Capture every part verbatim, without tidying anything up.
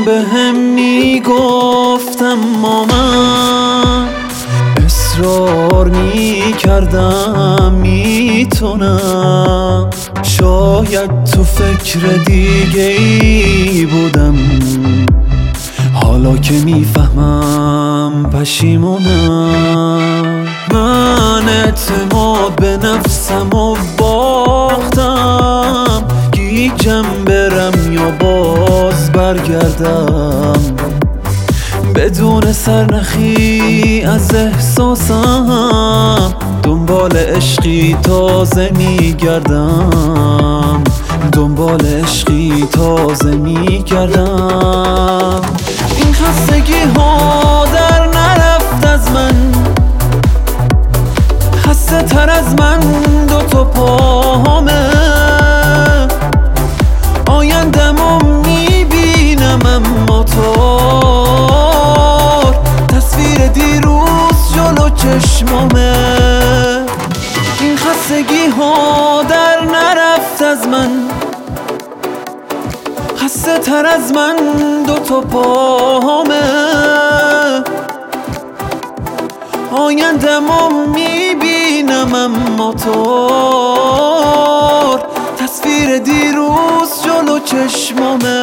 به هم میگفتم ما من اصرار میکردم میتونم، شاید تو فکر دیگه ای بودم، حالا که میفهمم پشیمونم. من اعتماد به نفسم و باختم، گیجم برم یا باز برگردم، بدون سرنخی از احساسم دنبال عشقی تازه میگردم، دنبال عشقی تازه میگردم. این خستگی ها در نرفت از من، خسته تر از من دو تا پاهامه، آیندمو میبینم اما تار، تصویر دیروز جلو چشمامه. این خستگی ها در نرفت از من، خسته تر از من دو تا پاهامه، آیندمو میبینم اما تار، تصویر دیروز جلو چشمامه.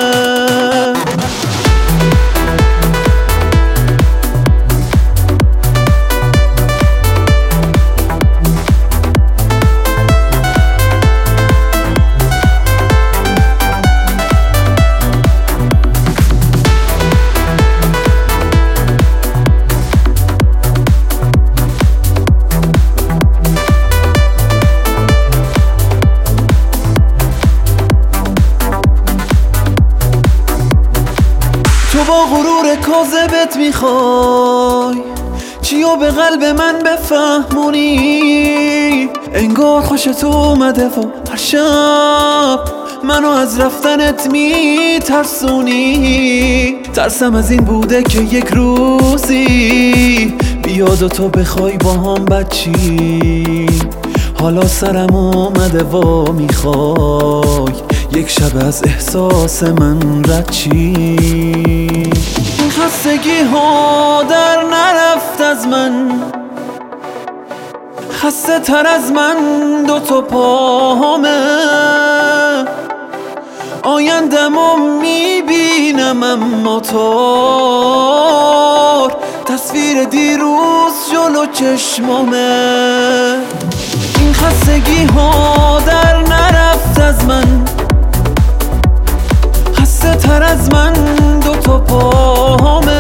تو با غرور کاذبت میخوای چیو به قلب من بفهمونی، انگار خوشت اومده و هر شب منو از رفتنت میترسونی. ترسم از این بوده که یک روزی بیاد و تو بخوای با هم بچی، حالا سرم اومده و میخوای یک شب از احساس من رد چی. این خستگی ها در نرفت از من، خسته تر از من دو تا پاهامه، آیندمو میبینم اما تار، تصویر دیروز جلو چشمامه. این خستگی ها در نرفت از من، خسته تر از من دو تا پاهامه،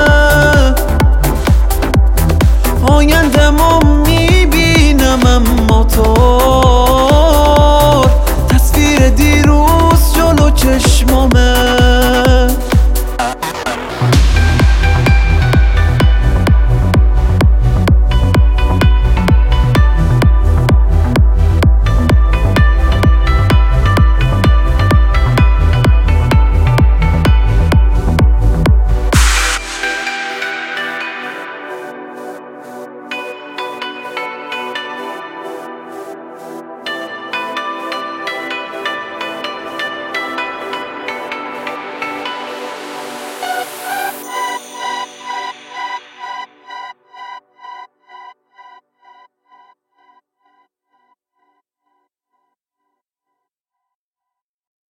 آیندمو میبینم اما تار، تصویر دیروز جلو چشمامه.